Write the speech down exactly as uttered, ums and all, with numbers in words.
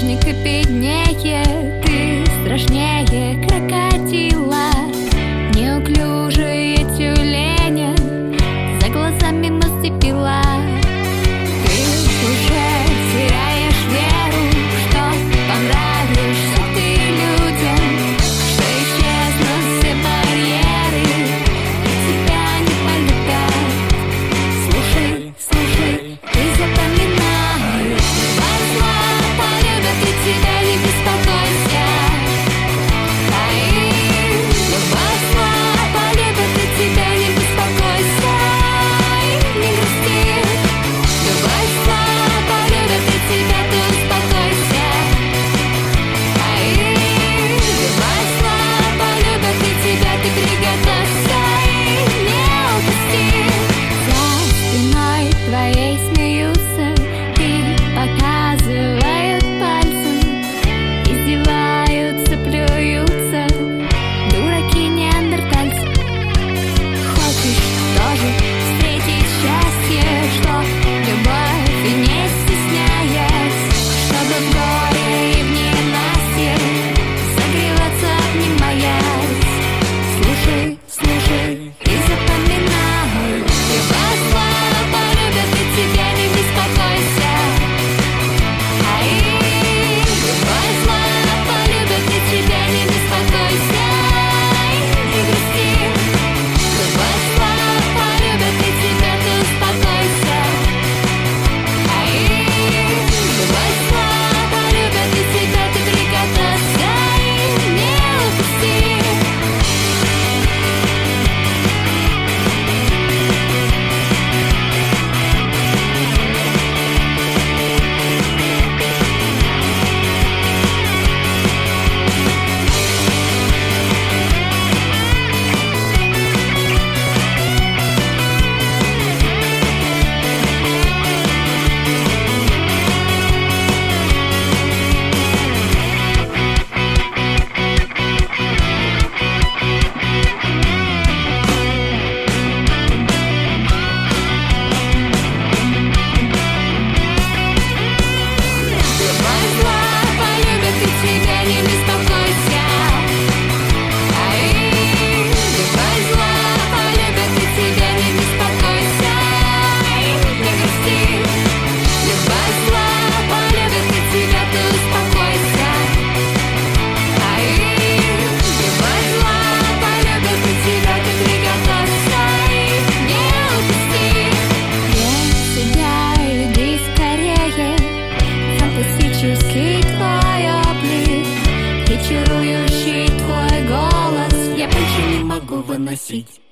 художник и беднее, ты страшнее крокодила. Неуклюжие тюленя, за глазами мосты пила. Ты уже теряешь веру, что понравишься ты людям, что исчезнут все барьеры, и тебя не полюбят. Слушай, слушай, ты запоминай, возьма полюбят и тебя, не беспокойся. Твой облик и чарующий твой голос я больше не могу выносить.